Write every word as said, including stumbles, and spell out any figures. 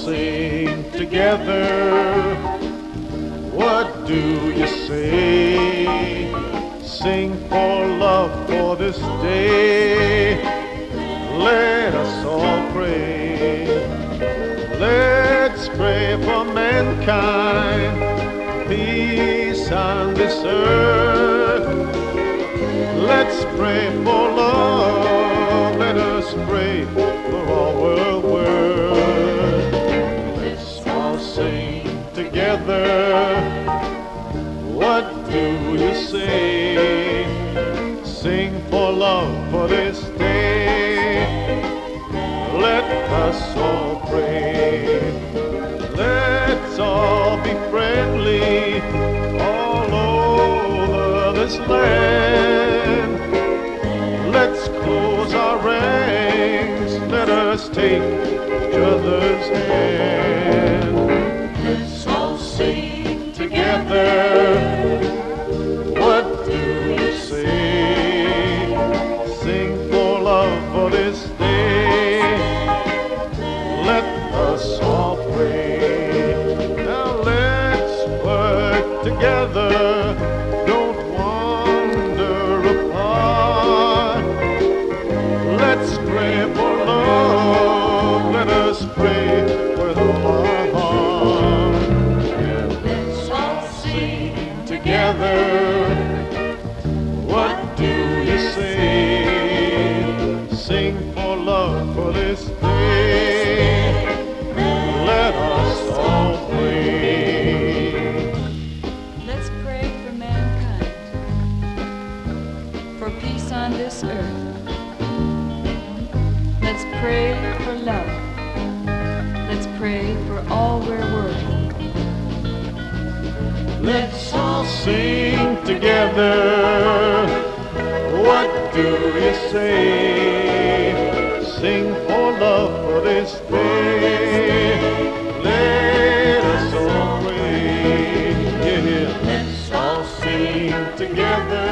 sing together. What do you say? Sing for love for this day. Let us all pray. Let's pray for mankind, peace on this earth. Let's pray for love. Let us pray for all world world. Let's all sing together. What do you say? Sing for love for this day. Let us all pray. Let's all be friendly all over this land. Let's close our ranks. Let us take each other's hand. Let's all sing together. What do you say? Sing for love for this day. Let us all pray. Now let's work together. Don't wander apart. Let's pray for love. Let us pray with all our heart. Yeah, let's all sing together. What do you say? Sing for love for this day. Let us all pray. Let's pray for mankind, for peace on this earth. Let's pray for love. Let's pray for all we're worth. Let's all sing together. What do you say? Sing for love for this day. Let us all pray. Yeah, let's all sing together.